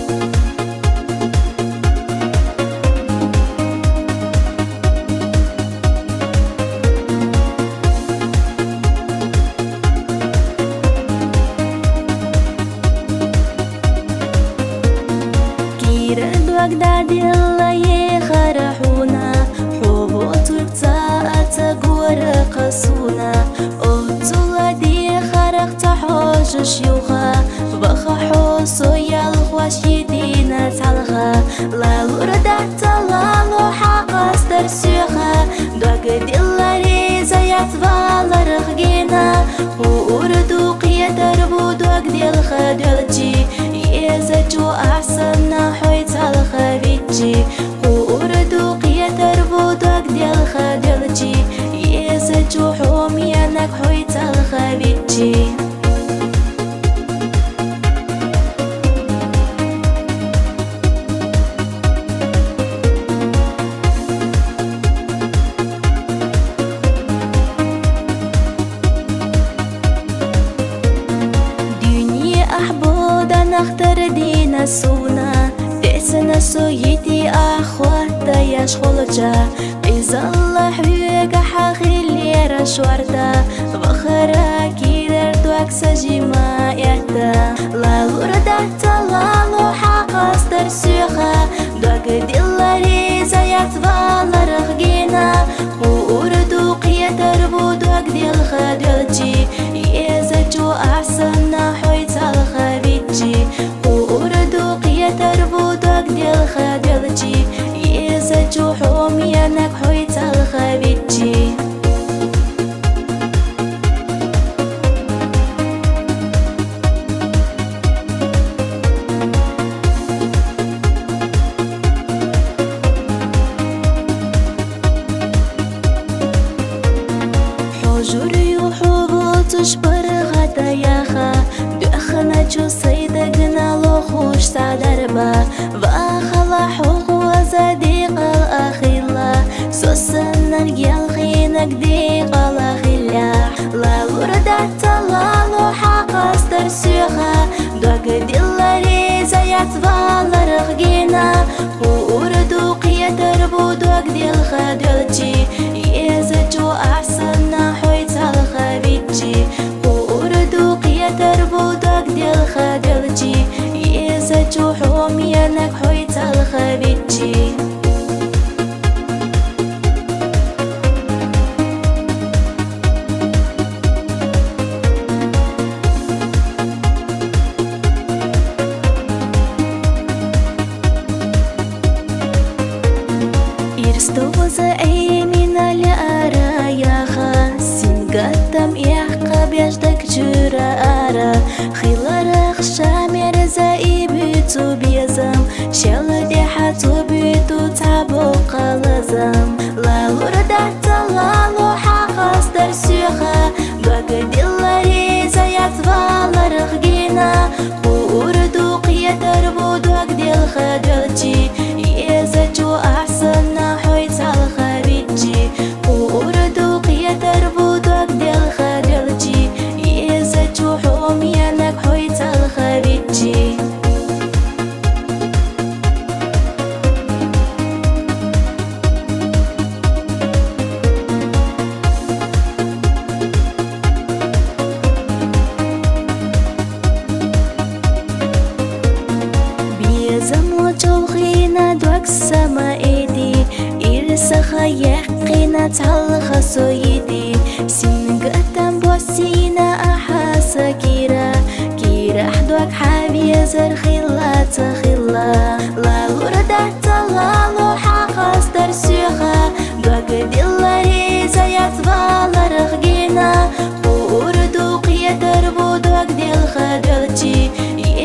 Когда дела ехарахуна, ховотук цаата гора касуна, отула дехарах тахож шюха, баха хосо ялхваш едина талха, лалурда талалу хақас дарсюха, дог дела реза ятваларх гена, урду қиятар будук делха делчи, يزجو أحسن حويت الخبيتي وردو قيتر بودك ديال خدلتي يزجو حوميانك حويت الخبيتي نختار دينا سونا تأسنا سويتي أخواتا يشغلجا إذا الله حبيك حخيلي رشورتا بخرا كيدر دوك سجيما يهتا لا لوردتا لالو حقاس درسيخا دوك ديلا ريزا يتفال رخجينا وردو قيتر بودوك ديال خدلجي يزجو أحسن حويت الخبيتي وردو قيتر بودوك ديال خدلجي يزجو حوميانك حويت الخبيتي حجري وحبوطش برغدا ياخا دخنا جو سيدقنا لو خوش سعدربا باخلا حوق وزديق الأخيلا سوسنا رجال خينك ديق الأخيلا لا وردت لالو حقاس درسيخا دوك ديلا ريزا يتفال رخجينا وردو قيتر بودوك ديال خدلتي يزجو أحسن حويت الخبيتي وردو قيتر بودوك ديال خدلتي يزجو حوميانك حويت الخبيتي Ирстовоза эймина ля араяха Сингаттам яхка бяждак жура ара Хиларах шамерза и бюту безам Шелде хату бюту табу қалазам Лалурдата лалу хақас дарсюха Гагадилла реза ятваларах гена Урду қиятар будуак дел хадалчи يزجو أحسن حويت الخبيتي وردو قيتر بودوك ديال خدلتي يزجو حوميانك حويت الخبيتي زموجوخينا دوك سما ايدي إرسخا يحقينا تعلخ سويدي سنقتم بوسينا أحاسا كيرا حدوك حابي زر خلا تخلا لا وردت لالو حقاس درسيخا دوك ديلا ريزا يتفال رخجينا وردو قيتر بودوك ديال خدلتي